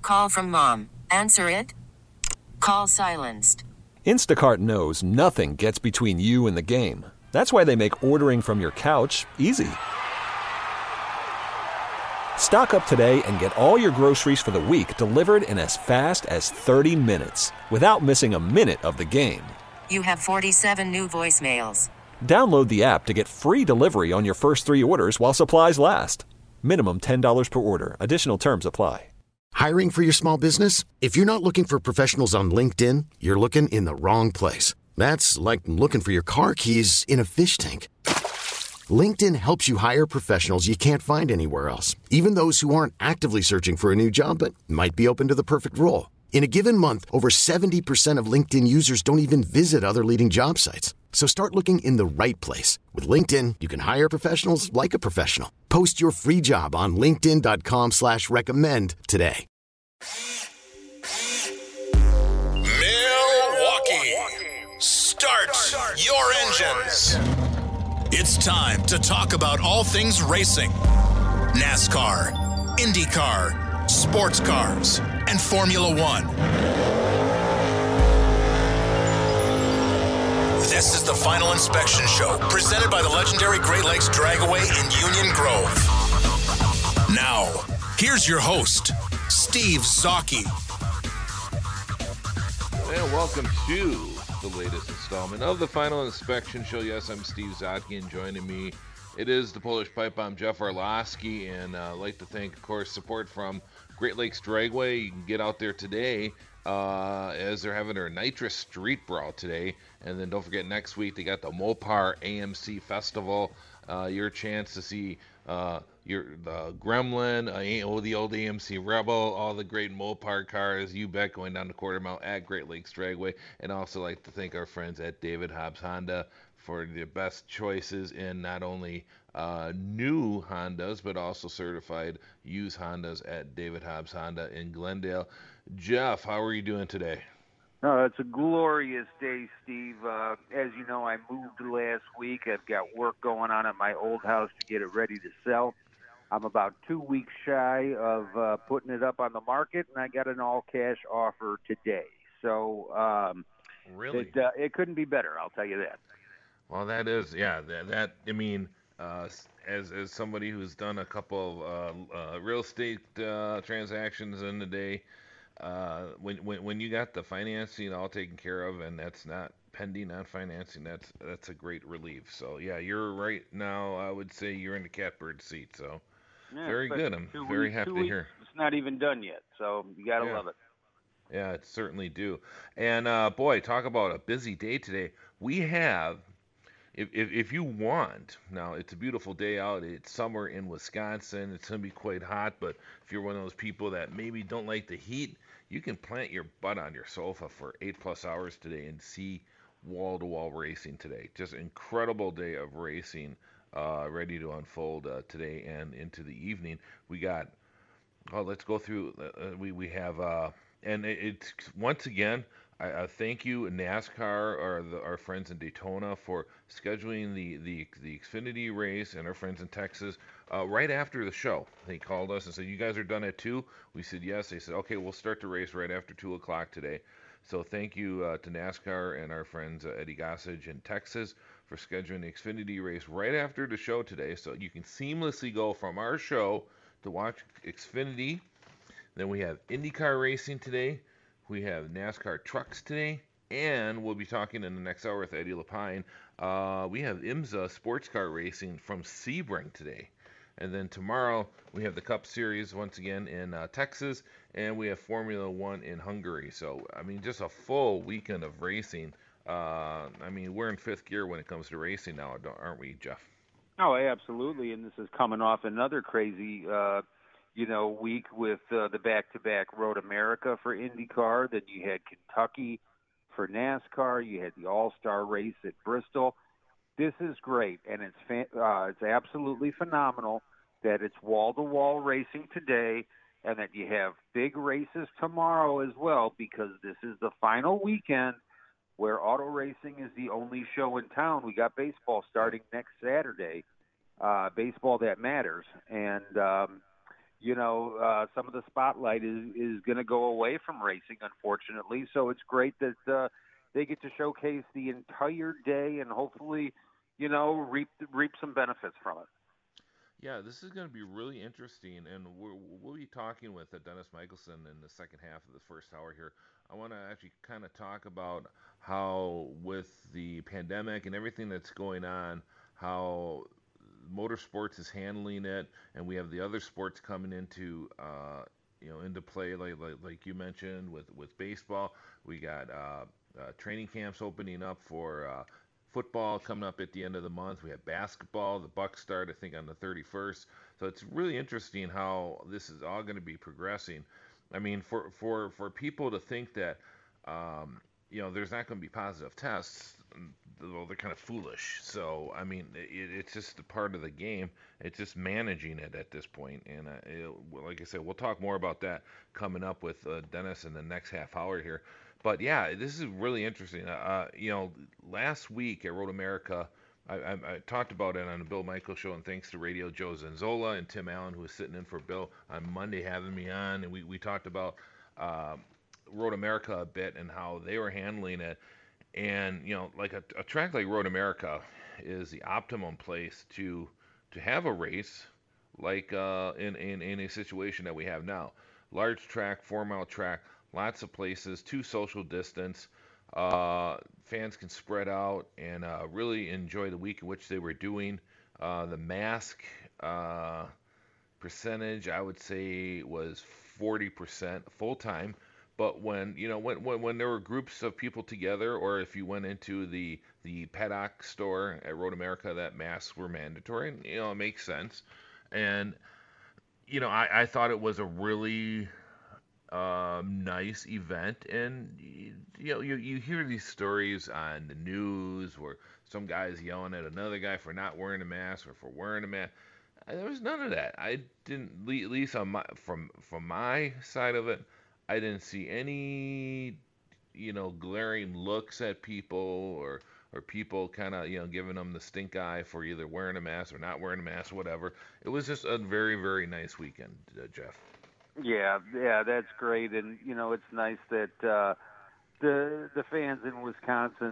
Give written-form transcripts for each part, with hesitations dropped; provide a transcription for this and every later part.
Call from mom. Answer it. Call silenced. Instacart knows nothing gets between you and the game. That's why they make ordering from your couch easy. Stock up today and get all your groceries for the week delivered in as fast as 30 minutes without missing a minute of the game. You have 47 new voicemails. Download the app to get free delivery on your first 3 orders while supplies last. Minimum $10 per order. Additional terms apply. Hiring for your small business? If you're not looking for professionals on LinkedIn, you're looking in the wrong place. That's like looking for your car keys in a fish tank. LinkedIn helps you hire professionals you can't find anywhere else, even those who aren't actively searching for a new job but might be open to the perfect role. In a given month, over 70% of LinkedIn users don't even visit other leading job sites. So start looking in the right place. With LinkedIn, you can hire professionals like a professional. Post your free job on linkedin.com/recommend today. Milwaukee, start your engines. It's time to talk about all things racing. NASCAR, IndyCar, sports cars, and Formula One. This is the Final Inspection Show, presented by the legendary Great Lakes Dragaway in Union Grove. Now, here's your host, Steve Zocchi. And welcome to the latest installment of the Final Inspection Show. Yes, I'm Steve Zocchi, and joining me, it is the Polish Pipe Bomb, Jeff Arlosky, and I'd like to thank, of course, support from Great Lakes Dragway. You can get out there today as they're having their Nitrous Street Brawl today. And then don't forget, next week they got the Mopar AMC Festival. Your chance to see the Gremlin, the old AMC Rebel, all the great Mopar cars. You bet, going down the quarter mile at Great Lakes Dragway. And also like to thank our friends at David Hobbs Honda for the best choices in not only new Hondas, but also certified used Hondas at David Hobbs Honda in Glendale. Jeff, how are you doing today? It's a glorious day, Steve. As you know, I moved last week. I've got work going on at my old house to get it ready to sell. I'm about 2 weeks shy of putting it up on the market, and I got an all-cash offer today. So really, it couldn't be better, I'll tell you that. Well, that is, yeah, that I mean, as somebody who's done a couple of real estate transactions in the day, when you got the financing all taken care of and that's not pending on financing, that's a great relief. So yeah, you're right now. I would say you're in the catbird seat. So yeah, very good. I'm very happy to hear. It's not even done yet, so you gotta love it. Yeah, it certainly do. And boy, talk about a busy day today. We have. If you want, now it's a beautiful day out. It's summer in Wisconsin. It's going to be quite hot, but if you're one of those people that maybe don't like the heat, you can plant your butt on your sofa for 8+ hours today and see wall-to-wall racing today. Just an incredible day of racing ready to unfold today and into the evening. We got, let's go through, we have, and it's once again, I thank you, NASCAR, our friends in Daytona, for scheduling the Xfinity race, and our friends in Texas right after the show. They called us and said, "You guys are done at 2?" We said yes. They said, "Okay, we'll start the race right after 2 o'clock today." So thank you to NASCAR and our friends Eddie Gossage in Texas for scheduling the Xfinity race right after the show today, so you can seamlessly go from our show to watch Xfinity. Then we have IndyCar racing today. We have NASCAR trucks today, and we'll be talking in the next hour with Eddie Lapine. We have IMSA sports car racing from Sebring today. And then tomorrow we have the Cup Series once again in Texas, and we have Formula One in Hungary. So, I mean, just a full weekend of racing. I mean, we're in fifth gear when it comes to racing now, aren't we, Jeff? Oh, absolutely. And this is coming off another crazy week with the back-to-back Road America for IndyCar. Then you had Kentucky for NASCAR. You had the All-Star race at Bristol. This is great, and it's absolutely phenomenal that it's wall-to-wall racing today and that you have big races tomorrow as well, because this is the final weekend where auto racing is the only show in town. We got baseball starting next Saturday, baseball that matters. And some of the spotlight is going to go away from racing, unfortunately. So it's great that they get to showcase the entire day and hopefully, reap some benefits from it. Yeah, this is going to be really interesting, and we'll be talking with Dennis Michelson in the second half of the first hour here. I want to actually kind of talk about how, with the pandemic and everything that's going on, how motorsports is handling it, and we have the other sports coming into play, like you mentioned with baseball. We got training camps opening up for football coming up at the end of the month. We have basketball. The Bucks start, I think, on the 31st. So it's really interesting how this is all going to be progressing. I mean, for people to think that, there's not going to be positive tests, well, they're kind of foolish. So, I mean, it's just a part of the game. It's just managing it at this point. And like I said, we'll talk more about that coming up with Dennis in the next half hour here. But yeah, this is really interesting. Last week at Road America, I talked about it on the Bill Michaels show, and thanks to Radio Joe Zanzola and Tim Allen, who was sitting in for Bill on Monday, having me on, and we talked about Road America a bit and how they were handling it. And like a track like Road America is the optimum place to have a race, like in a situation that we have now. Large track, 4-mile track. Lots of places, 2 social distance. Fans can spread out and really enjoy the week in which they were doing. The mask percentage, I would say, was 40% full time. But when there were groups of people together, or if you went into the paddock store at Road America, that masks were mandatory. And, it makes sense. And I thought it was a really nice event, and you hear these stories on the news where some guy's yelling at another guy for not wearing a mask or for wearing a mask. There was none of that. I didn't, at least on from my side of it, I didn't see any glaring looks at people or people kind of giving them the stink eye for either wearing a mask or not wearing a mask, whatever. It was just a very, very nice weekend, Jeff. Yeah, that's great, and it's nice that the fans in Wisconsin,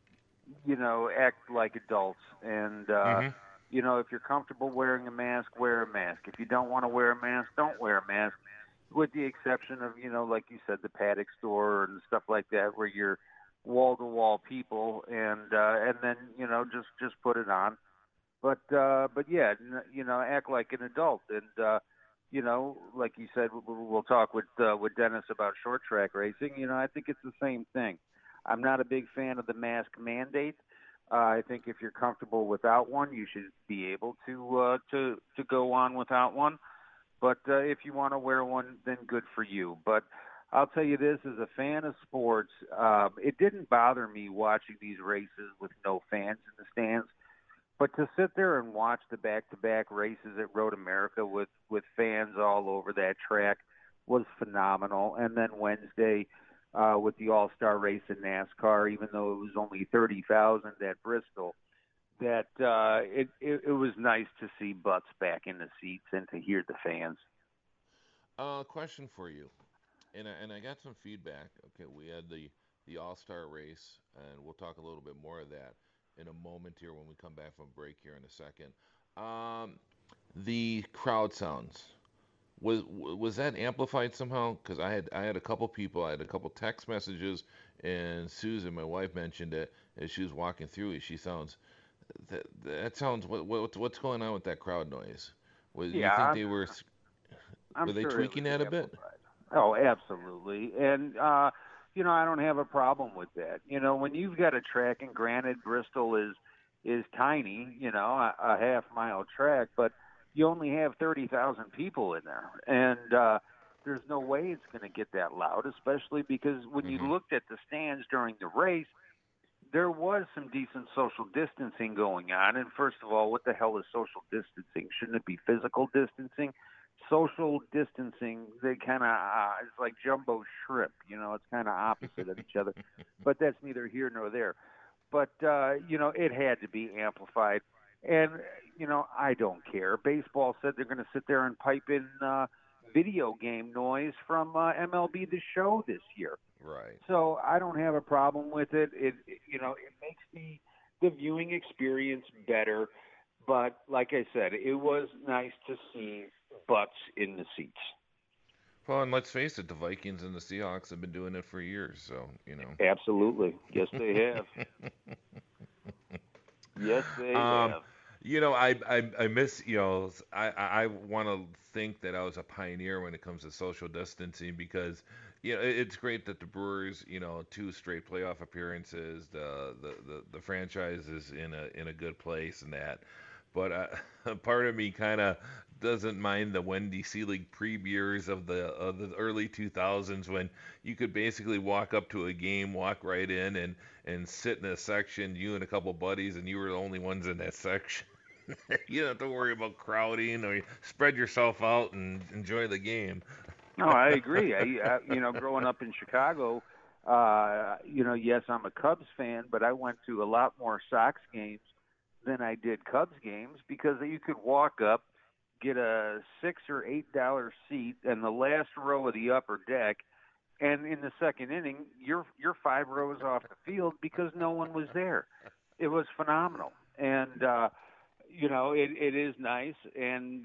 act like adults, and if you're comfortable wearing a mask, wear a mask. If you don't want to wear a mask, don't wear a mask. With the exception of like you said, the paddock store and stuff like that, where you're wall-to-wall people, and then just put it on. But yeah, act like an adult, and like you said, we'll talk with Dennis about short track racing. I think it's the same thing. I'm not a big fan of the mask mandate. I think if you're comfortable without one, you should be able to go on without one. But if you want to wear one, then good for you. But I'll tell you this, as a fan of sports, it didn't bother me watching these races with no fans in the stands. But to sit there and watch the back-to-back races at Road America with fans all over that track was phenomenal. And then Wednesday with the All-Star race in NASCAR, even though it was only 30,000 at Bristol, that it was nice to see butts back in the seats and to hear the fans. Question for you, and I got some feedback. Okay, we had the All-Star race, and we'll talk a little bit more of that in a moment here when we come back from break here in a second. The crowd sounds, was that amplified somehow? Because I had a couple people, I had a couple text messages, and Susan, my wife, mentioned it as she was walking through it. She sounds that sounds what's going on with that crowd noise? You think they were they sure tweaking that a bit? Oh, absolutely, and I don't have a problem with that. When you've got a track, and granted, Bristol is tiny, a half-mile track, but you only have 30,000 people in there, and there's no way it's going to get that loud, especially because when you looked at the stands during the race, there was some decent social distancing going on. And first of all, what the hell is social distancing? Shouldn't it be physical distancing? Social distancing, they kind of, it's like jumbo shrimp, it's kind of opposite of each other. But that's neither here nor there. But, it had to be amplified. And, I don't care. Baseball said they're going to sit there and pipe in video game noise from MLB The Show this year. Right. So I don't have a problem with it. It makes the viewing experience better. But like I said, it was nice to see butts in the seats. Well, and let's face it, the Vikings and the Seahawks have been doing it for years, so, Absolutely. Yes, they have. Yes, they have. I miss, I want to think that I was a pioneer when it comes to social distancing because, it's great that the Brewers, 2 straight playoff appearances, the franchise is in a good place and that. But part of me kind of doesn't mind the Wendy Seelig pre-beers of the early 2000s when you could basically walk up to a game, walk right in, and sit in a section, you and a couple buddies, and you were the only ones in that section. You don't have to worry about crowding, or you spread yourself out and enjoy the game. No, I agree. Growing up in Chicago, yes, I'm a Cubs fan, but I went to a lot more Sox games than I did Cubs games because you could walk up, get a $6 or $8 seat in the last row of the upper deck, and in the second inning, you're 5 rows off the field because no one was there. It was phenomenal, and it is nice, and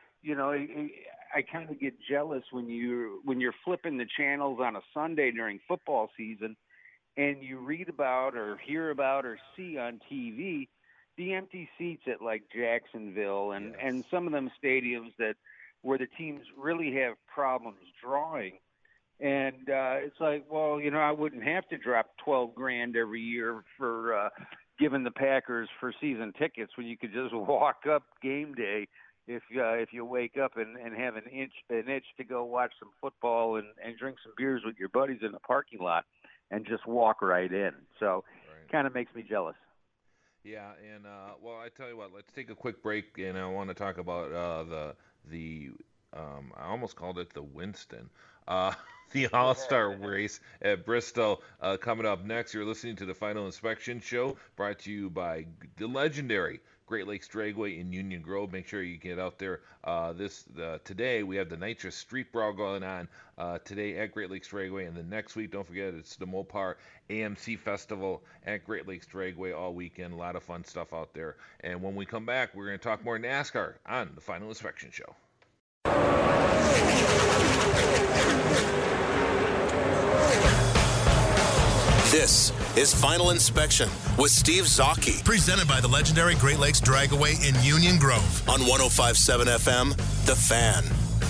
I kind of get jealous when you're flipping the channels on a Sunday during football season, and you read about or hear about or see on TV the empty seats at like Jacksonville and some of them stadiums where the teams really have problems drawing. And it's like, well, I wouldn't have to drop $12,000 every year for giving the Packers for season tickets when you could just walk up game day if you wake up and have an itch to go watch some football and drink some beers with your buddies in the parking lot and just walk right in. So kind of makes me jealous. Yeah, and I tell you what, let's take a quick break, and I want to talk about the I almost called it the Winston, the All-Star race at Bristol coming up next. You're listening to the Final Inspection Show, brought to you by the legendary Great Lakes Dragway in Union Grove. Make sure you get out there. Today we have the Nitrous Street Brawl going on today at Great Lakes Dragway, and the next week, don't forget, it's the Mopar AMC Festival at Great Lakes Dragway all weekend. A lot of fun stuff out there. And when we come back, we're going to talk more NASCAR on the Final Inspection Show. This is Final Inspection with Steve Zocchi. Presented by the legendary Great Lakes Dragway in Union Grove on 105.7 FM, The Fan.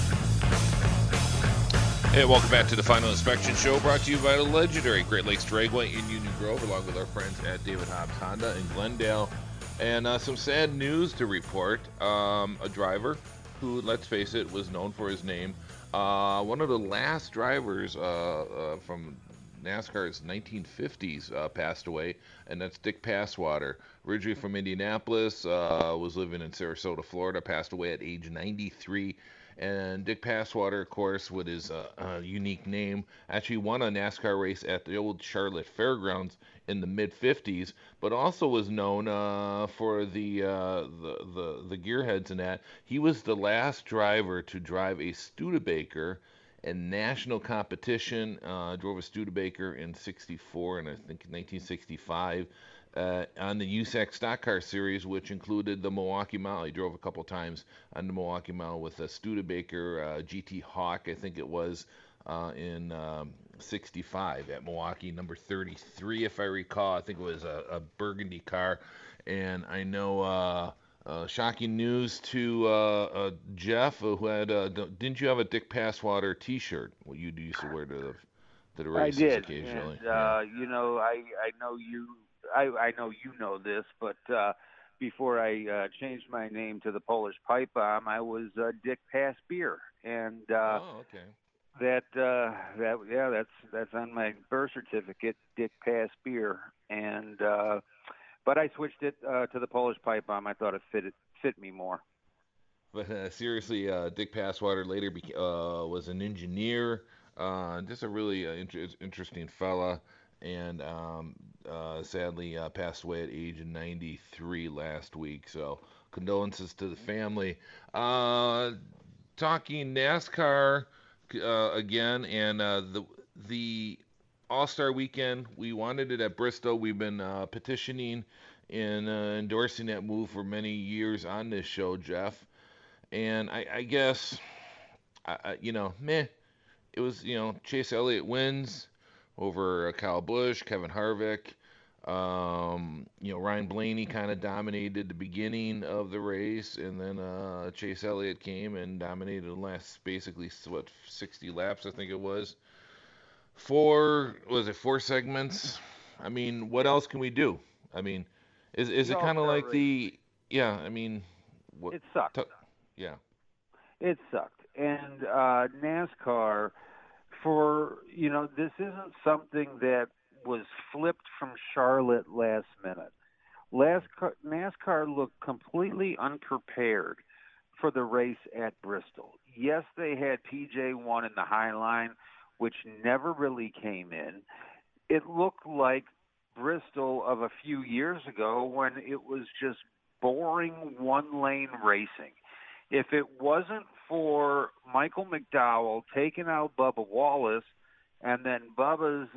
Hey, welcome back to the Final Inspection Show, brought to you by the legendary Great Lakes Dragway in Union Grove, along with our friends at David Hobbs Honda in Glendale. And some sad news to report. A driver who, let's face it, was known for his name. One of the last drivers from NASCAR's 1950s passed away, and that's Dick Passwater. Originally from Indianapolis, was living in Sarasota, Florida, passed away at age 93. And Dick Passwater, of course, with his unique name, actually won a NASCAR race at the old Charlotte Fairgrounds in the mid-50s, but also was known for the gearheads and that. He was the last driver to drive a Studebaker in national competition. Drove a Studebaker in 64 and I think 1965 on the USAC Stock Car Series, which included the Milwaukee Mile. He drove a couple times on the Milwaukee Mile with a Studebaker GT Hawk, I think it was, in 65 at Milwaukee, number 33, if I recall. I think it was a burgundy car. And I know shocking news to Jeff, who had didn't you have a Dick Passwater T-shirt? What you used to wear to the races occasionally? And, I know you. I know you know this, but before I changed my name to the Polish Pipe Bomb, I was Dick Pass Beer, and okay. That's on my birth certificate, Dick Pass Beer, and but I switched it to the Polish Pipe Bomb. I thought it fit me more. But seriously, Dick Passwater later was an engineer, just a really interesting fella. and sadly passed away at age of 93 last week. So condolences to the family. Talking NASCAR again, and the All-Star Weekend. We wanted it at Bristol. We've been petitioning and endorsing that move for many years on this show, Jeff. And I guess, meh. It was, Chase Elliott wins over Kyle Busch, Kevin Harvick. Ryan Blaney kind of dominated the beginning of the race, and then Chase Elliott came and dominated the last, basically, 60 laps, I think it was. Four segments? I mean, what else can we do? I mean, is it kind of like yeah, I mean, what? It sucked. Yeah. It sucked. And NASCAR, this isn't something that was flipped from Charlotte last minute. NASCAR looked completely unprepared for the race at Bristol. Yes, they had PJ1 in the high line, which never really came in. It looked like Bristol of a few years ago when it was just boring one-lane racing. If it wasn't for Michael McDowell taking out Bubba Wallace and then Bubba's,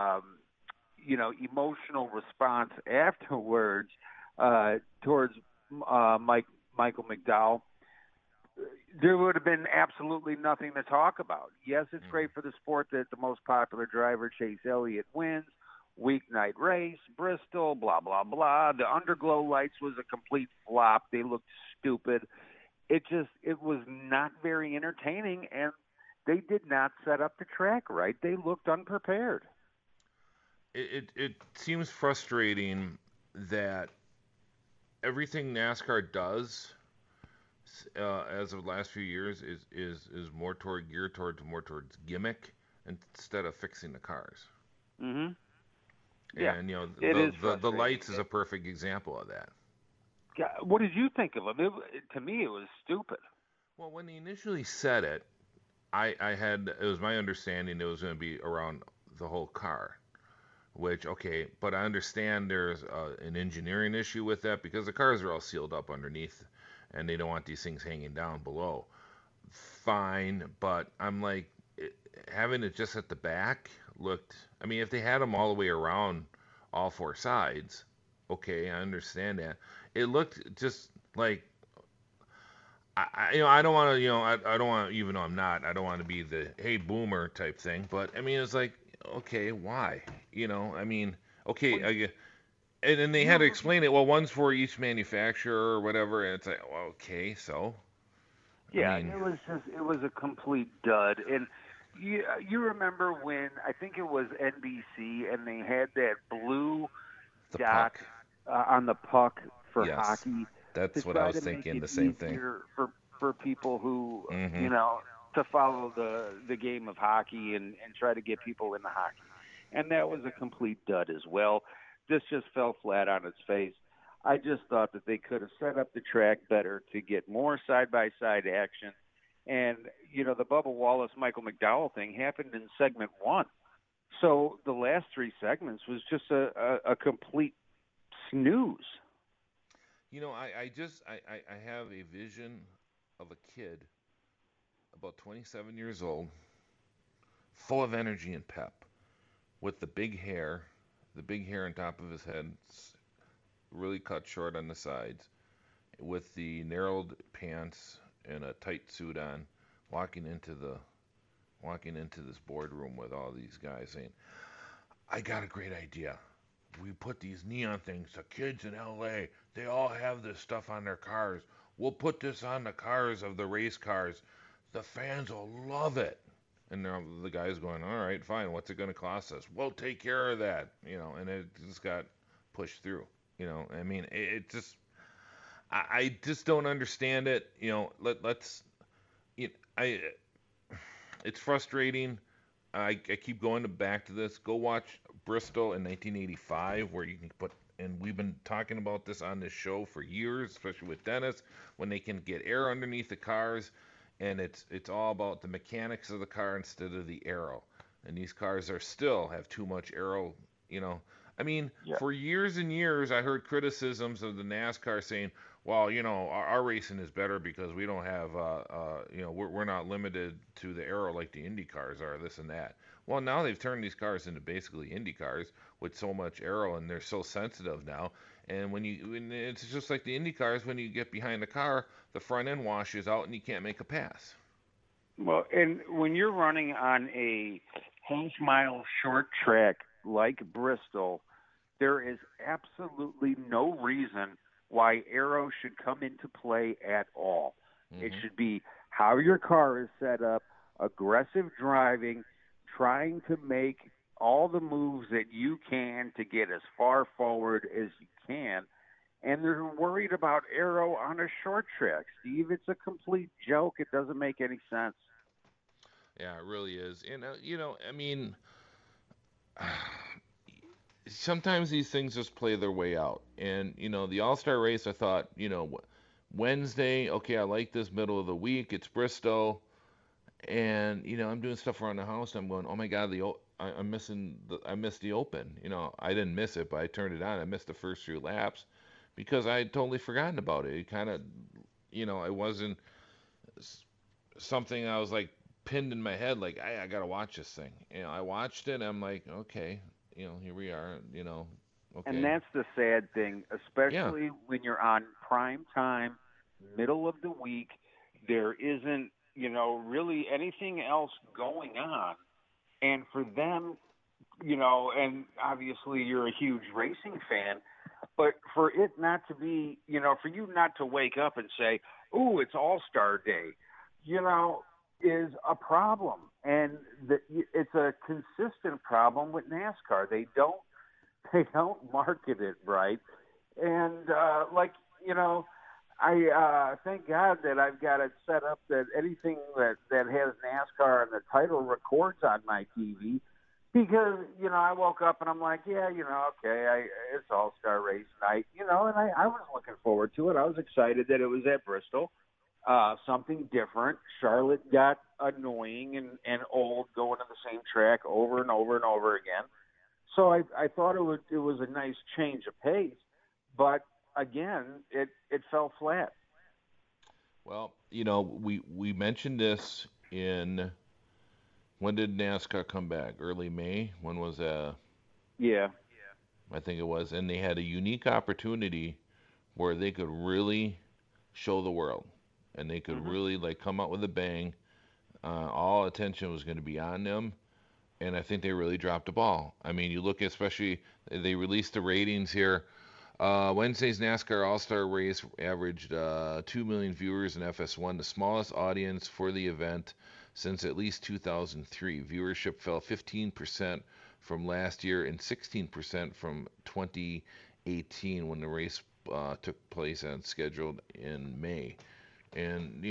emotional response afterwards towards Michael McDowell, there would have been absolutely nothing to talk about. Yes, it's great for the sport that the most popular driver, Chase Elliott, wins. Weeknight race, Bristol, blah, blah, blah. The underglow lights was a complete flop. They looked stupid. It was not very entertaining, and they did not set up the track right. They looked unprepared. It seems frustrating that everything NASCAR does as of the last few years is more geared towards gimmick instead of fixing the cars. Mm-hmm. Yeah. And the lights is a perfect example of that. What did you think of them? To me, it was stupid. Well, when he initially said it, it was my understanding it was going to be around the whole car, which, okay, but I understand there's an engineering issue with that because the cars are all sealed up underneath and they don't want these things hanging down below. Fine, but I'm like, having it just at the back looked, I mean, if they had them all the way around all four sides, okay, I understand that. It looked just like, I don't want to, I don't want to, even though I'm not, I don't want to be the, hey, boomer type thing, but I mean, it's like, okay, why? I mean, okay, and then they had to explain it, well, one's for each manufacturer or whatever, and it's like, well, okay, so. Yeah, it was a complete dud. And you remember when, I think it was NBC, and they had that blue dot on the puck for hockey. That's what I was thinking, the same thing. For people who, to follow the game of hockey and try to get people into hockey. And that was a complete dud as well. This just fell flat on its face. I just thought that they could have set up the track better to get more side-by-side action. And, the Bubba Wallace-Michael McDowell thing happened in segment 1. So the last 3 segments was just a complete snooze. I have a vision of a kid about 27 years old, full of energy and pep, with the big hair on top of his head, really cut short on the sides, with the narrowed pants and a tight suit on, walking into this boardroom with all these guys saying, I got a great idea. We put these neon things, the kids in LA, they all have this stuff on their cars. We'll put this on the cars of the race cars. The fans will love it. And the guy's going, all right, fine, what's it going to cost us? We'll take care of that, and it just got pushed through, I mean, I just don't understand it, it's frustrating. I keep going back to this. Go watch Bristol in 1985, where you can put, and we've been talking about this on this show for years, especially with Dennis, when they can get air underneath the cars, and it's all about the mechanics of the car instead of the aero. And these cars still have too much aero You know, I mean, Yeah. for years and years, I heard criticisms of the NASCAR saying, well, our racing is better because we don't have, we're not limited to the aero like the Indy cars are, this and that. Well, now they've turned these cars into basically Indy cars with so much aero, and they're so sensitive now. And when it's just like the Indy cars, when you get behind the car, the front end washes out and you can't make a pass. Well, and when you're running on a half-mile short track like Bristol, there is absolutely no reason why aero should come into play at all. It should be how your car is set up, aggressive driving, trying to make all the moves that you can to get as far forward as you can. And they're worried about aero on a short track. Steve, it's a complete joke. It doesn't make any sense. Yeah, it really is. And I mean, sometimes these things just play their way out. And the All Star race, I thought, Wednesday, okay, I like this middle of the week. It's Bristol, and I'm doing stuff around the house. And I'm going, oh my God, I missed the Open. I didn't miss it, but I turned it on. I missed the first few laps because I had totally forgotten about it. It kind of, it wasn't something I was like pinned in my head, like I gotta watch this thing. I watched it. And I'm like, okay, here we are. Okay. And that's the sad thing, Yeah. especially when you're on prime time, middle of the week. There isn't, really anything else going on. And for them, and obviously you're a huge racing fan, but for it not to be, for you not to wake up and say, "Ooh, it's All-Star Day," is a problem. And it's a consistent problem with NASCAR. They don't market it right. And I thank God that I've got it set up that anything that has NASCAR and the title records on my TV, because I woke up and I'm like, yeah, okay, it's All-Star race night, and I was looking forward to it. I was excited that it was at Bristol. Something different. Charlotte got annoying and old going to the same track over and over and over again. So I thought it was a nice change of pace, but again, it fell flat. Well, we mentioned this in when did NASCAR come back? Early May? When was Yeah. I think it was, and they had a unique opportunity where they could really show the world, and they could really like come out with a bang. All attention was going to be on them, and I think they really dropped the ball. I mean, you look, especially they released the ratings here. Wednesday's NASCAR All-Star Race averaged 2 million viewers in FS1, the smallest audience for the event since at least 2003. Viewership fell 15% from last year and 16% from 2018 when the race took place and scheduled in May. And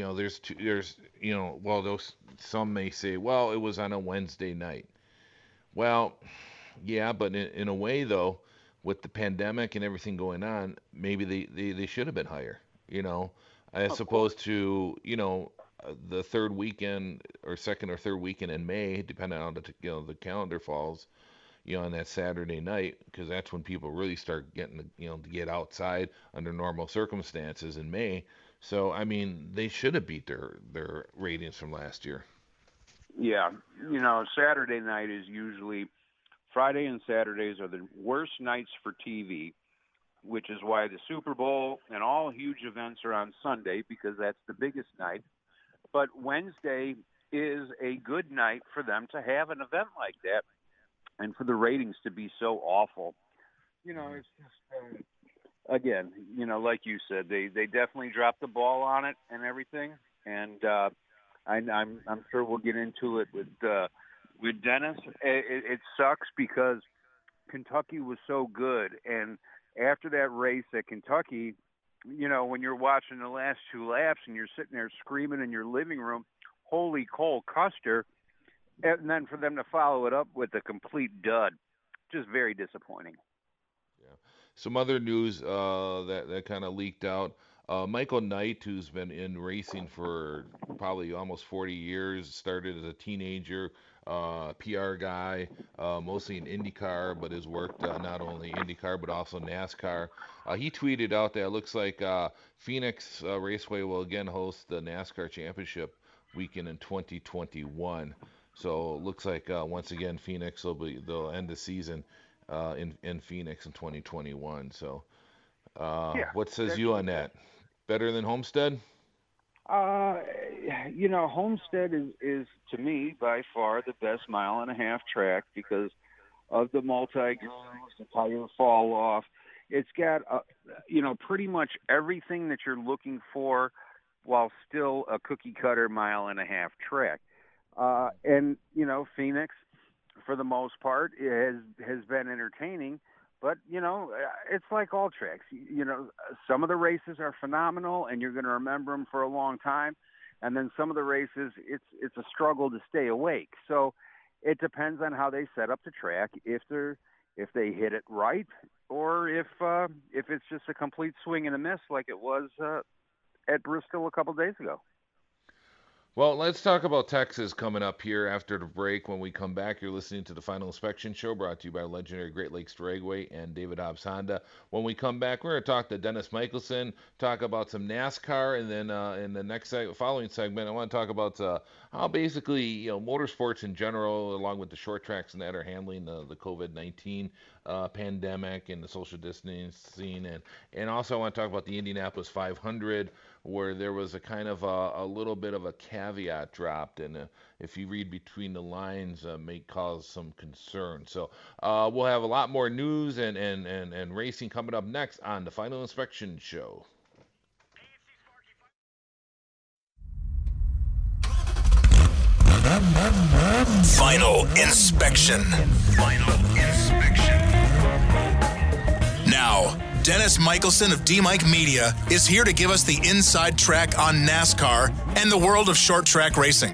those some may say, well, it was on a Wednesday night. Well, yeah, but in a way though, with the pandemic and everything going on, maybe they should have been higher, as opposed to, the third weekend or second or third weekend in May, depending on the calendar falls, on that Saturday night, because that's when people really start getting, to get outside under normal circumstances in May. So, I mean, they should have beat their ratings from last year. Yeah. Saturday night is usually Friday and Saturdays are the worst nights for TV, which is why the Super Bowl and all huge events are on Sunday, because that's the biggest night. But Wednesday is a good night for them to have an event like that and for the ratings to be so awful. It's just, again, like you said, they definitely dropped the ball on it and everything. And I'm sure we'll get into it with Dennis. It sucks because Kentucky was so good. And after that race at Kentucky, when you're watching the last two laps and you're sitting there screaming in your living room, holy Cole Custer, and then for them to follow it up with a complete dud, just very disappointing. Yeah. Some other news that kind of leaked out. Michael Knight, who's been in racing for probably almost 40 years, started as a teenager PR guy, mostly in IndyCar, but has worked not only IndyCar but also NASCAR. He tweeted out that it looks like Phoenix Raceway will again host the NASCAR Championship weekend in 2021. So it looks like once again they'll end the season in Phoenix in 2021. So what says you on that? Better than Homestead? Homestead is to me by far the best mile-and-a-half track because of the multi-grooves, the tire fall off. It's got, pretty much everything that you're looking for while still a cookie-cutter mile-and-a-half track. Phoenix, for the most part, has been entertaining. But, it's like all tracks. Some of the races are phenomenal, and you're going to remember them for a long time. And then some of the races, it's a struggle to stay awake. So it depends on how they set up the track, if they hit it right, or if it's just a complete swing and a miss like it was at Bristol a couple days ago. Well, let's talk about Texas coming up here after the break. When we come back, you're listening to the Final Inspection Show, brought to you by legendary Great Lakes Dragway and David Hobbs Honda. When we come back, we're going to talk to Dennis Michelson, talk about some NASCAR, and then in the following segment, I want to talk about how basically motorsports in general, along with the short tracks and that, are handling the COVID-19 pandemic and the social distancing, and also I want to talk about the Indianapolis 500, where there was a kind of a little bit of a caveat dropped, and if you read between the lines, may cause some concern. So we'll have a lot more news and racing coming up next on the Final Inspection Show. Final Inspection. Now, Dennis Michelson of D-Mike Media is here to give us the inside track on NASCAR and the world of short track racing.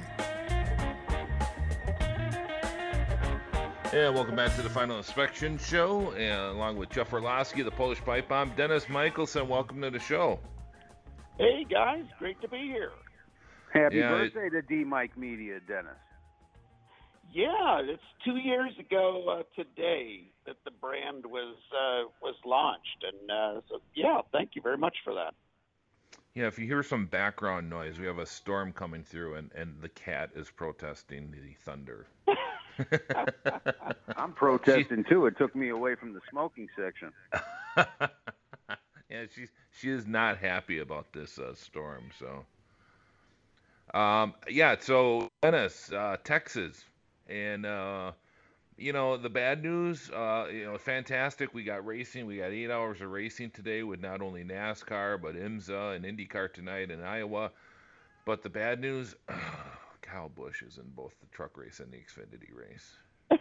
Yeah, welcome back to the Final Inspection Show, and along with Jeff Orlowski, the Polish Pipe Bomb, Dennis Michelson. Welcome to the show. Hey guys, great to be here. Happy birthday to D-Mike Media, Dennis. Yeah, it's 2 years ago today that the brand was launched, and so yeah, thank you very much for that. Yeah, if you hear some background noise, we have a storm coming through, and the cat is protesting the thunder. I'm protesting too. It took me away from the smoking section. Yeah, she is not happy about this storm. So, so Dennis, Texas, and the bad news, fantastic. We got racing. We got 8 hours of racing today with not only NASCAR but IMSA and IndyCar tonight in Iowa. But the bad news, Kyle Busch is in both the truck race and the Xfinity race.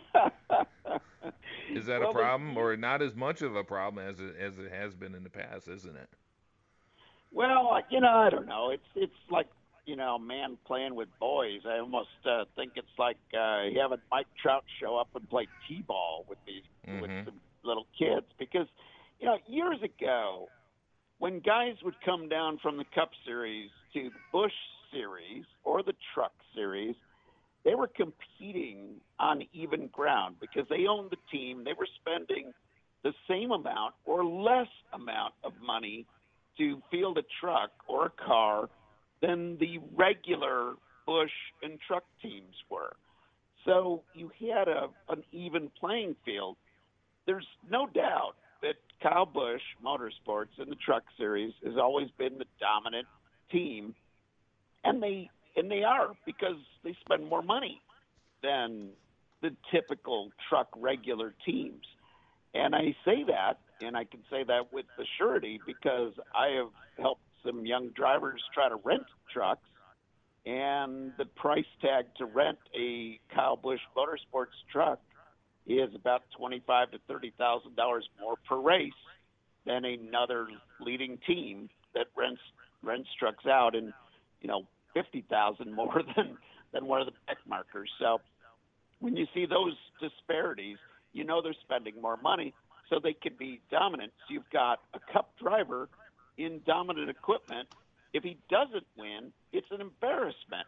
Is that a problem, or not as much of a problem as it has been in the past, isn't it? Well, I don't know. It's like, man playing with boys. I almost think it's like having Mike Trout show up and play t-ball with with some little kids. Because, years ago, when guys would come down from the Cup Series to the Busch Series or the Truck Series, they were competing on even ground because they owned the team. They were spending the same amount or less amount of money to field a truck or a car than the regular Busch and truck teams were. So you had an even playing field. There's no doubt that Kyle Busch Motorsports in the Truck Series has always been the dominant team, and they are, because they spend more money than the typical truck regular teams. And I say that, and I can say that with the surety, because I have helped some young drivers try to rent trucks, and the price tag to rent a Kyle Busch Motorsports truck is about $25,000 to $30,000 more per race than another leading team that rents trucks out, and $50,000 more than one of the back markers. So when you see those disparities, they're spending more money so they can be dominant. So you've got a Cup driver in dominant equipment. If he doesn't win, it's an embarrassment.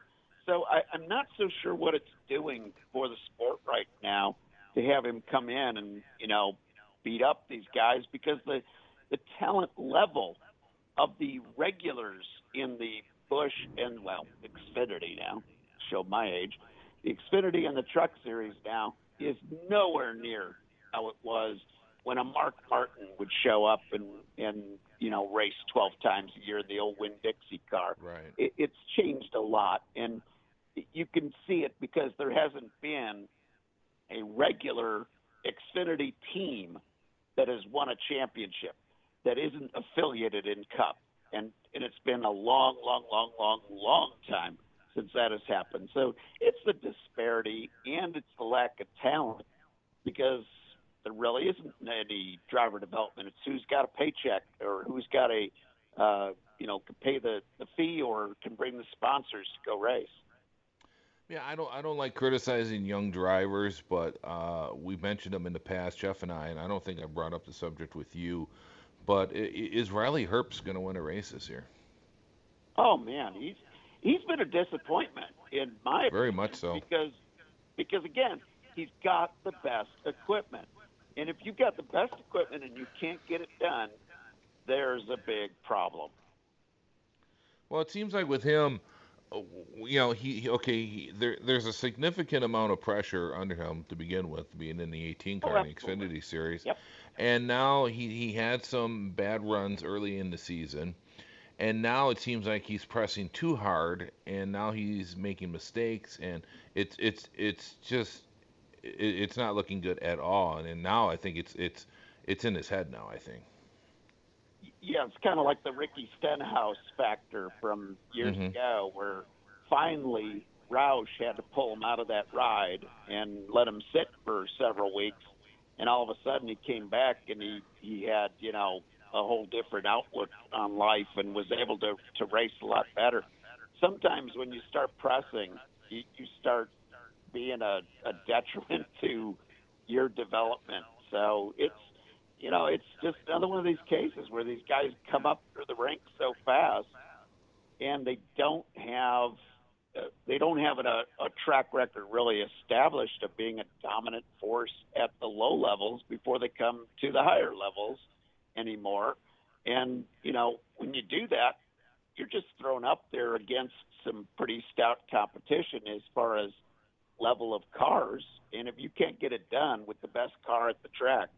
So I'm not so sure what it's doing for the sport right now to have him come in and, beat up these guys, because the talent level of the regulars in the Busch and, Xfinity now, show my age, the Xfinity and the Truck Series now is nowhere near how it was when a Mark Martin would show up and race 12 times a year in the old Winn-Dixie car. Right. It's changed a lot, and you can see it because there hasn't been a regular Xfinity team that has won a championship that isn't affiliated in Cup. And it's been a long time since that has happened. So it's the disparity and it's the lack of talent, because there really isn't any driver development. It's who's got a paycheck or who's got a, can pay the fee or can bring the sponsors to go race. Yeah, I don't like criticizing young drivers, but we mentioned them in the past, Jeff and I don't think I brought up the subject with you. But is Riley Herbst going to win a race this year? Oh man, he's been a disappointment in my opinion. Very much so. Because again, he's got the best equipment, and if you've got the best equipment and you can't get it done, there's a big problem. Well, it seems like with him, there's a significant amount of pressure under him to begin with, being in the 18 car in the Xfinity Series. Yep. And now he had some bad runs early in the season, and now it seems like he's pressing too hard, and now he's making mistakes, and it's not looking good at all. And now I think it's in his head now, I think. Yeah, it's kind of like the Ricky Stenhouse factor from years ago, where finally Roush had to pull him out of that ride and let him sit for several weeks, and all of a sudden he came back and he had a whole different outlook on life and was able to race a lot better. Sometimes when you start pressing, you start being a detriment to your development. So it's just another one of these cases where these guys come up through the ranks so fast, and they don't have a track record really established of being a dominant force at the low levels before they come to the higher levels anymore. And when you do that, you're just thrown up there against some pretty stout competition as far as level of cars. And if you can't get it done with the best car at the track,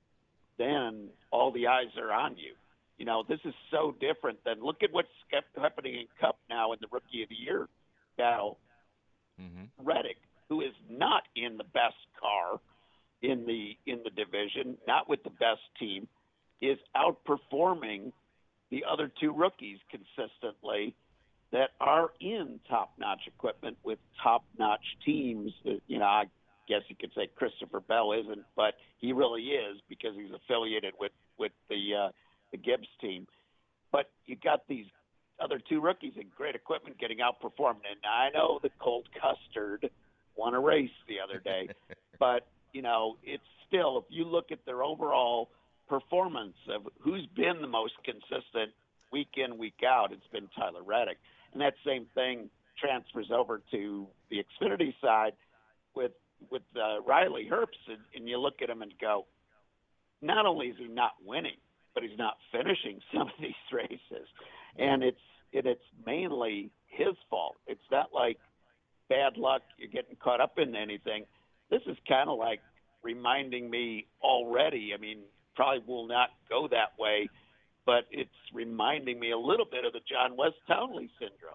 then all the eyes are on you. This is so different than, look at what's happening in Cup now in the Rookie of the Year battle. Reddick, who is not in the best car in the division, not with the best team, is outperforming the other two rookies consistently that are in top-notch equipment with top-notch teams. I guess you could say Christopher Bell isn't, but he really is because he's affiliated with the Gibbs team. But you got these other two rookies in great equipment getting outperformed. And I know that Colt Custard won a race the other day, but it's still, if you look at their overall performance of who's been the most consistent week in, week out, it's been Tyler Reddick. And that same thing transfers over to the Xfinity side with Riley Herbst, and you look at him and go, not only is he not winning, but he's not finishing some of these races. And it's mainly his fault. It's not like bad luck, you're getting caught up in anything. This is kind of like reminding me already, probably will not go that way, but it's reminding me a little bit of the John West Townley syndrome.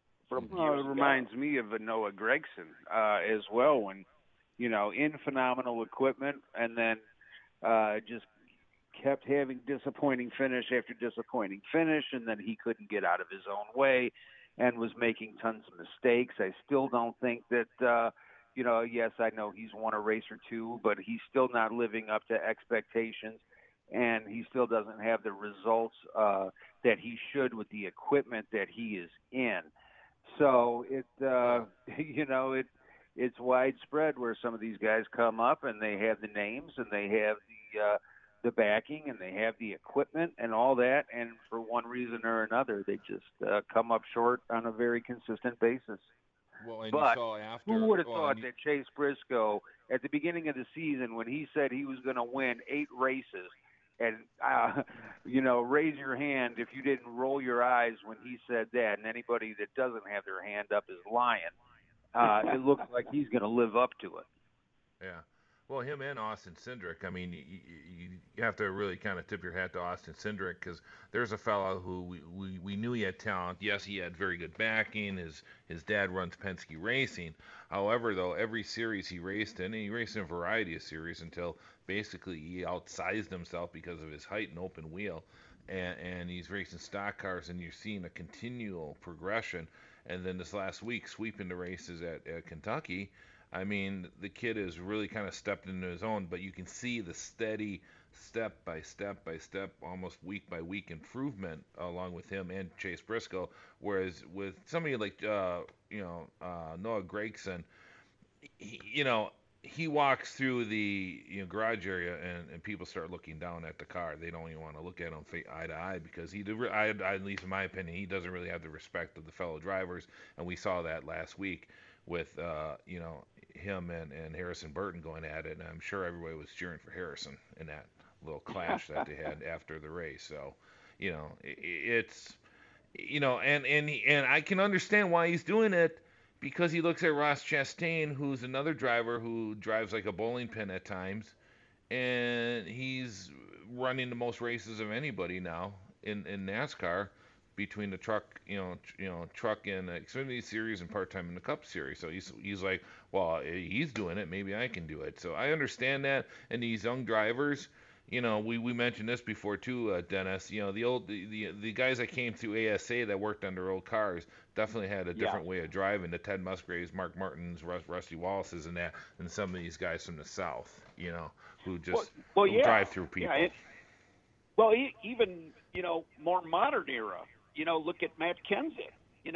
It reminds me of a Noah Gragson as well, when, in phenomenal equipment, and then just kept having disappointing finish after disappointing finish, and then he couldn't get out of his own way and was making tons of mistakes. I still don't think that, yes, I know he's won a race or two, but he's still not living up to expectations, and he still doesn't have the results that he should with the equipment that he is in. So it's widespread where some of these guys come up and they have the names and they have the backing and they have the equipment and all that, and for one reason or another, they just come up short on a very consistent basis. Well, and you But saw after. who would have well, thought and that Chase Briscoe, at the beginning of the season, when he said he was going to win 8 races, and raise your hand if you didn't roll your eyes when he said that, and anybody that doesn't have their hand up is lying. It looks like he's going to live up to it. Yeah. Well, him and Austin Cindric. I mean, you have to really kind of tip your hat to Austin Cindric because there's a fellow who we knew he had talent. Yes, he had very good backing. His dad runs Penske Racing. However, though, every series he raced in, and he raced in a variety of series until basically he outsized himself because of his height and open wheel. And he's racing stock cars, and you're seeing a continual progression. And then this last week, sweeping the races at Kentucky. I mean, the kid has really kind of stepped into his own, but you can see the steady step by step by step, almost week by week improvement along with him and Chase Briscoe. Whereas with somebody like Noah Gragson, he walks through the garage area and people start looking down at the car. They don't even want to look at him eye to eye because at least in my opinion, he doesn't really have the respect of the fellow drivers, and we saw that last week with him and Harrison Burton going at it, and I'm sure everybody was cheering for Harrison in that little clash that they had after the race. So, it's and I can understand why he's doing it because he looks at Ross Chastain, who's another driver who drives like a bowling pin at times, and he's running the most races of anybody now in NASCAR between the truck, truck and Xfinity Series and part-time in the Cup Series. So he's like, well, he's doing it, maybe I can do it. So I understand that. And these young drivers, we mentioned this before too, Dennis. The guys that came through ASA that worked on their old cars definitely had a different way of driving. The Ted Musgraves, Mark Martins, Rusty Wallaces, and that, than some of these guys from the South, who just drive through people. Yeah, even more modern era. Look at Matt Kenseth.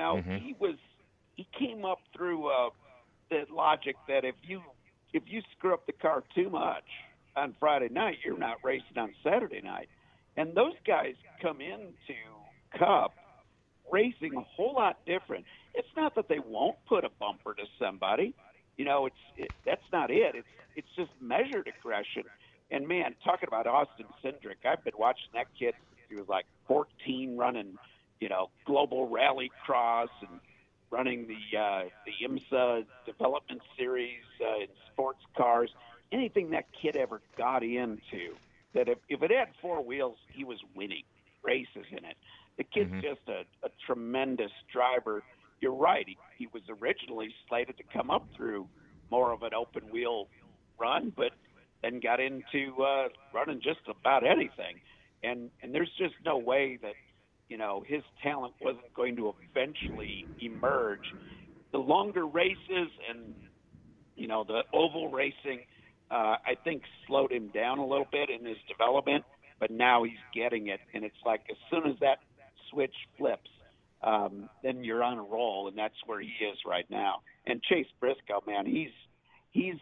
He came up through the logic that if you screw up the car too much on Friday night, you're not racing on Saturday night. And those guys come into Cup racing a whole lot different. It's not that they won't put a bumper to somebody. That's not it. It's just measured aggression. And man, talking about Austin Cindric, I've been watching that kid. He was like 14, running global rally cross and running the IMSA development series in sports cars. Anything that kid ever got into, that if it had 4 wheels, he was winning races in it. The kid's just a tremendous driver. You're right. He was originally slated to come up through more of an open wheel run, but then got into running just about anything. And there's just no way that his talent wasn't going to eventually emerge. The longer races and, the oval racing, I think slowed him down a little bit in his development, but now he's getting it. And it's like as soon as that switch flips, then you're on a roll, and that's where he is right now. And Chase Briscoe, man, he's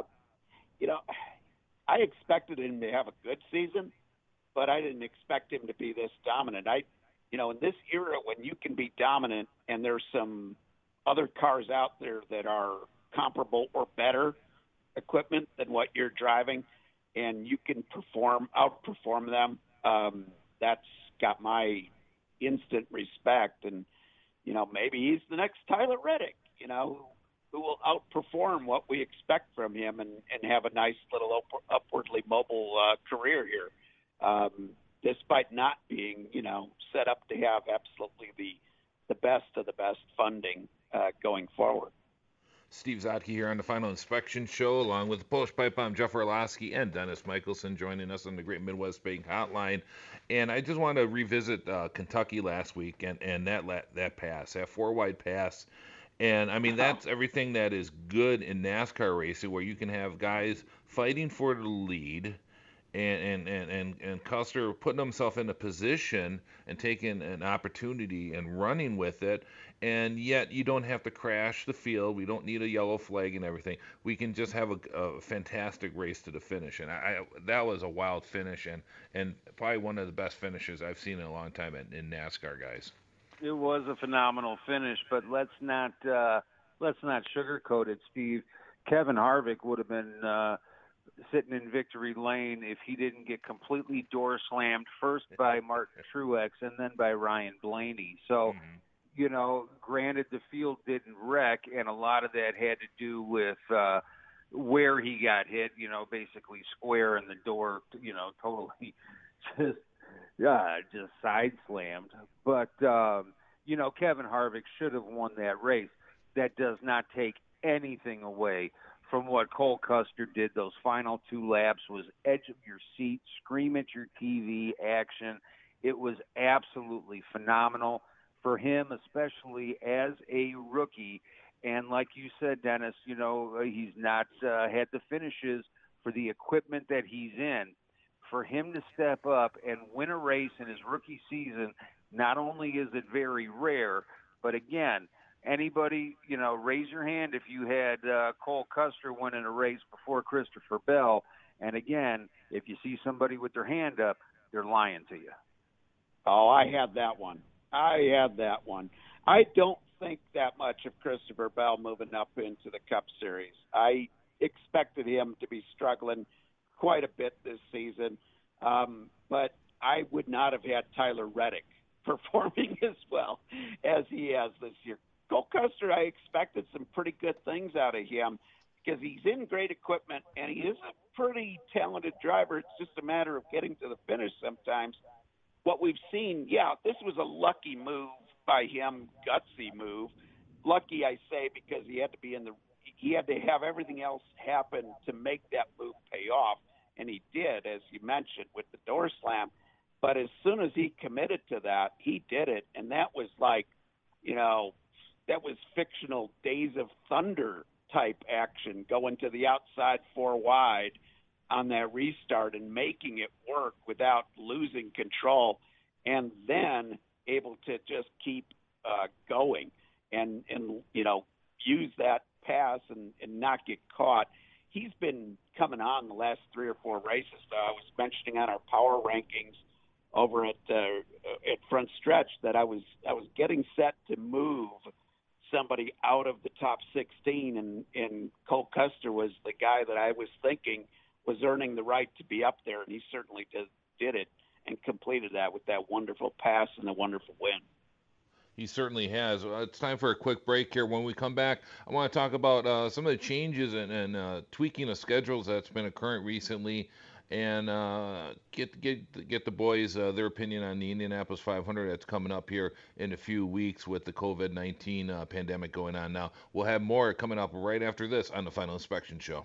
I expected him to have a good season, but I didn't expect him to be this dominant. In this era when you can be dominant and there's some other cars out there that are comparable or better equipment than what you're driving, and you can outperform them, that's got my instant respect. And, maybe he's the next Tyler Reddick, who will outperform what we expect from him and have a nice little upwardly mobile career here. Despite not being, set up to have absolutely the best of the best funding going forward. Steve Zotke here on the Final Inspection Show, along with the Polish Pipe Bomb, Jeff Orlowski, and Dennis Michelson joining us on the Great Midwest Bank Hotline. And I just want to revisit Kentucky last week and that pass, that 4-wide pass. And, I mean, that's everything that is good in NASCAR racing, where you can have guys fighting for the lead, and Custer putting himself in a position and taking an opportunity and running with it, and yet you don't have to crash the field. We don't need a yellow flag and everything. We can just have a fantastic race to the finish, and that was a wild finish, and probably one of the best finishes I've seen in a long time in NASCAR, guys. It was a phenomenal finish, but let's not let's not sugarcoat it, Steve. Kevin Harvick would have been sitting in victory lane if he didn't get completely door slammed first by Martin Truex and then by Ryan Blaney. So, granted the field didn't wreck, and a lot of that had to do with where he got hit, basically square in the door, totally just side slammed. But, Kevin Harvick should have won that race. That does not take anything away from what Cole Custer did. Those final 2 laps was edge of your seat, scream at your TV action. It was absolutely phenomenal for him, especially as a rookie. And like you said, Dennis, he's not had the finishes for the equipment that he's in. For him to step up and win a race in his rookie season, not only is it very rare, but again, anybody, raise your hand if you had Cole Custer winning a race before Christopher Bell. And again, if you see somebody with their hand up, they're lying to you. Oh, I had that one. I don't think that much of Christopher Bell moving up into the Cup Series. I expected him to be struggling quite a bit this season, but I would not have had Tyler Reddick performing as well as he has this year. Cole Custer, I expected some pretty good things out of him because he's in great equipment and he is a pretty talented driver. It's just a matter of getting to the finish sometimes. What we've seen, this was a lucky move by him, gutsy move. Lucky, I say, because he had to have everything else happen to make that move pay off, and he did, as you mentioned, with the door slam. But as soon as he committed to that, he did it, and that was like, that was fictional Days of Thunder type action, going to the outside 4 wide on that restart and making it work without losing control, and then able to just keep going and use that pass and not get caught. He's been coming on the last 3 or 4 races. I was mentioning on our power rankings over at Front Stretch that I was getting set to move somebody out of the top 16, and Cole Custer was the guy that I was thinking was earning the right to be up there, and he certainly did it and completed that with that wonderful pass and the wonderful win. He certainly has. It's time for a quick break here. When we come back, I want to talk about some of the changes and tweaking of schedules that's been occurring recently, and get the boys their opinion on the Indianapolis 500 that's coming up here in a few weeks with the COVID-19 pandemic going on now. We'll have more coming up right after this on the Final Inspection Show.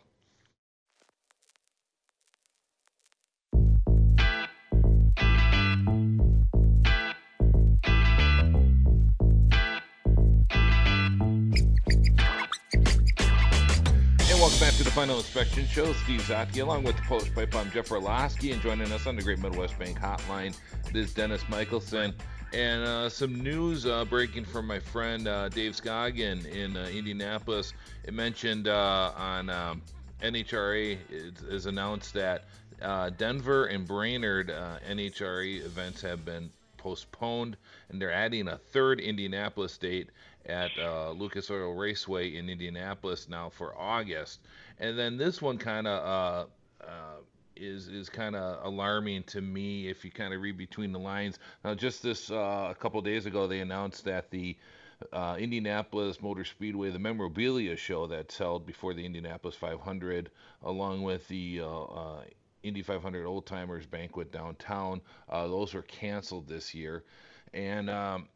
Welcome back to the Final Inspection Show. Steve Zotke along with the Polish Pipe. I'm Jeff Orlowski, and joining us on the Great Midwest Bank Hotline, it is Dennis Michelson. And some news breaking from my friend Dave Scoggin in Indianapolis. It mentioned on NHRA is announced that Denver and Brainerd NHRA events have been postponed, and they're adding a third Indianapolis date at Lucas Oil Raceway in Indianapolis now for August. And then this one kind of is kind of alarming to me if you kind of read between the lines. Now, just this a couple days ago, they announced that the Indianapolis Motor Speedway, the memorabilia show that's held before the Indianapolis 500, along with the Indy 500 Old Timers Banquet downtown, those were canceled this year. And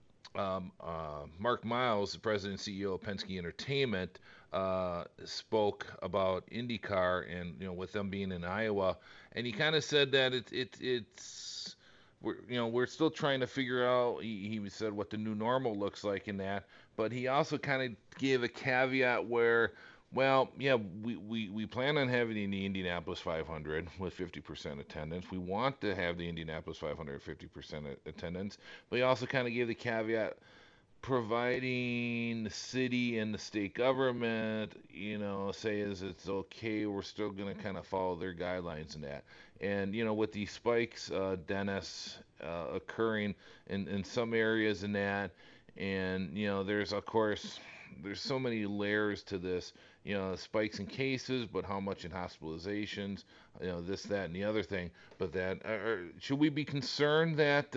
Mark Miles, the president and CEO of Penske Entertainment, spoke about IndyCar and with them being in Iowa, and he kind of said that it's we're still trying to figure out. He said what the new normal looks like in that, but he also kind of gave a caveat where, well, yeah, we plan on having the Indianapolis 500 with 50% attendance. We want to have the Indianapolis 500 50% attendance. But he also kind of gave the caveat, providing the city and the state government, say is it's okay, we're still going to kind of follow their guidelines in that. And, with these spikes, Dennis, occurring in some areas in that, and, there's, of course, there's so many layers to this. Spikes in cases, but how much in hospitalizations? This, that, and the other thing. But that should we be concerned that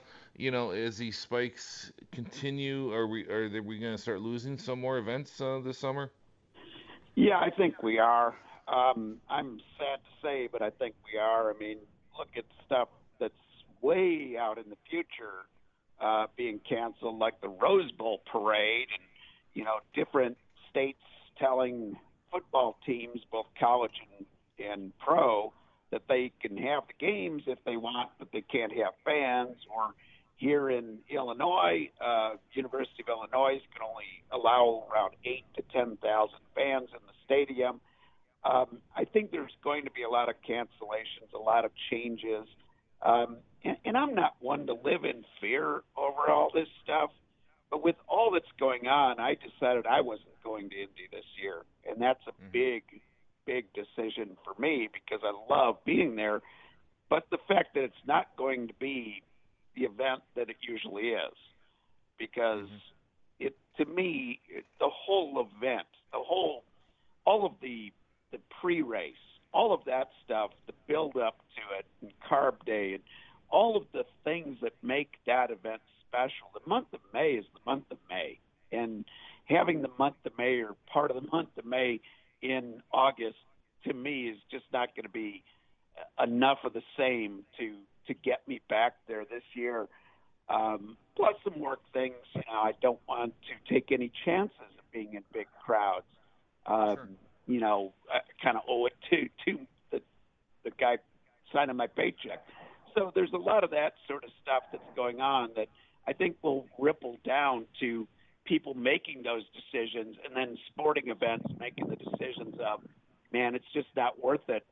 as these spikes continue, are we going to start losing some more events this summer? Yeah, I think we are. I'm sad to say, but I think we are. I mean, look at stuff that's way out in the future being canceled, like the Rose Bowl parade, and different states telling football teams, both college and pro, that they can have the games if they want, but they can't have fans. Or here in Illinois, University of Illinois can only allow around 8,000 to 10,000 fans in the stadium. I think there's going to be a lot of cancellations, a lot of changes. And I'm not one to live in fear over all this stuff. But with all that's going on, I decided I wasn't going to Indy this year. And that's a big, big decision for me because I love being there. But the fact that it's not going to be the event that it usually is, because to me, the whole event, all of the pre-race, all of that stuff, the build-up to it, and Carb Day, and all of the things that make that event special. The month of May is the month of May, and having the month of May or part of the month of May in August, to me, is just not going to be enough of the same to get me back there this year. Plus some work things. I don't want to take any chances of being in big crowds. Sure. I kind of owe it to the guy signing my paycheck. So there's a lot of that sort of stuff that's going on that I think will ripple down to people making those decisions, and then sporting events making the decisions of, man, it's just not worth it.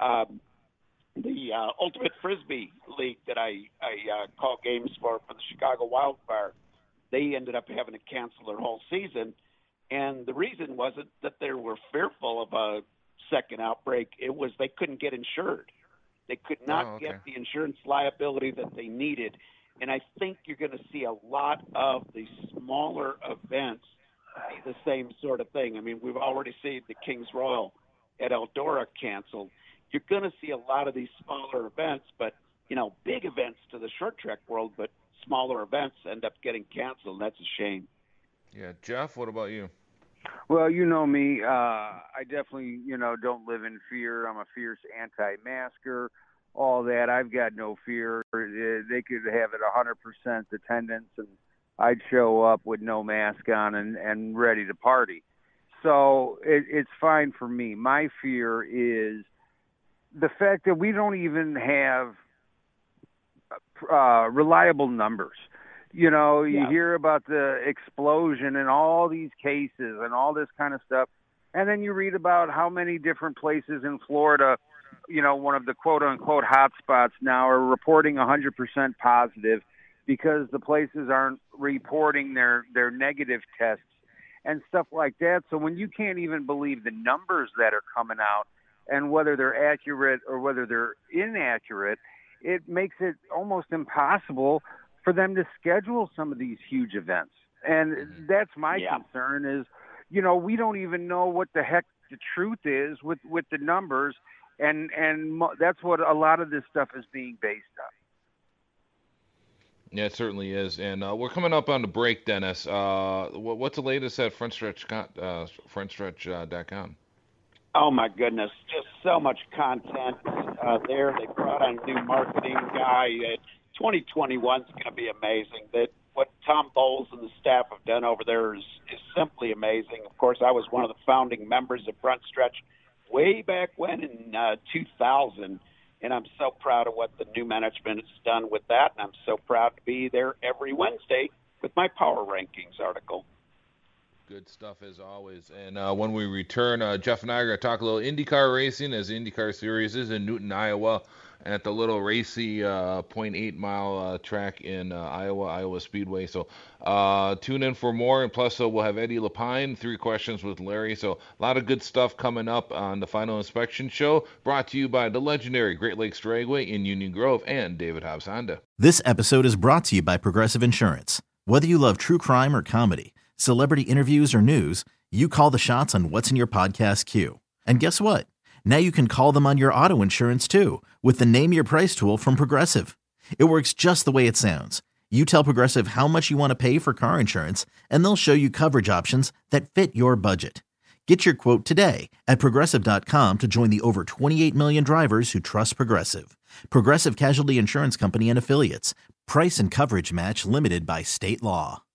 The Ultimate Frisbee League that I call games for the Chicago Wildfire, they ended up having to cancel their whole season. And the reason wasn't that they were fearful of a second outbreak. It was they couldn't get insured. They could not get the insurance liability that they needed. And I think you're going to see a lot of the smaller events be the same sort of thing. I mean, we've already seen the Kings Royal at Eldora canceled. You're going to see a lot of these smaller events, but, big events to the short track world, but smaller events end up getting canceled. That's a shame. Yeah. Jeff, what about you? Well, you know me. I definitely, don't live in fear. I'm a fierce anti-masker, all that. I've got no fear. They could have it 100% attendance, and I'd show up with no mask on and ready to party. So it's fine for me. My fear is the fact that we don't even have reliable numbers. You hear about the explosion and all these cases and all this kind of stuff. And then you read about how many different places in Florida, one of the quote-unquote hot spots now, are reporting 100% positive because the places aren't reporting their negative tests and stuff like that. So when you can't even believe the numbers that are coming out and whether they're accurate or whether they're inaccurate, it makes it almost impossible for them to schedule some of these huge events. And that's my concern is, we don't even know what the heck the truth is with the numbers. And that's what a lot of this stuff is being based on. Yeah, it certainly is. And we're coming up on the break, Dennis. What's the latest at frontstretch.com? Oh, my goodness. Just so much content there. They brought on a new marketing guy. 2021 is going to be amazing. That what Tom Bowles and the staff have done over there is simply amazing. Of course, I was one of the founding members of Front Stretch way back when in 2000, and I'm so proud of what the new management has done with that, and I'm so proud to be there every Wednesday with my Power Rankings article. Good stuff as always. And when we return, Jeff and I are going to talk a little IndyCar racing as the IndyCar Series is in Newton, Iowa, at the little racy 0.8-mile track in Iowa Speedway. So tune in for more. And plus, we'll have Eddie Lapine, 3 questions with Larry. So a lot of good stuff coming up on the Final Inspection Show, brought to you by the legendary Great Lakes Dragway in Union Grove and David Hobbs Honda. This episode is brought to you by Progressive Insurance. Whether you love true crime or comedy, Celebrity interviews or news, you call the shots on what's in your podcast queue. And guess what? Now you can call them on your auto insurance too with the Name Your Price tool from Progressive. It works just the way it sounds. You tell Progressive how much you want to pay for car insurance, and they'll show you coverage options that fit your budget. Get your quote today at Progressive.com to join the over 28 million drivers who trust Progressive. Progressive Casualty Insurance Company and Affiliates. Price and coverage match limited by state law.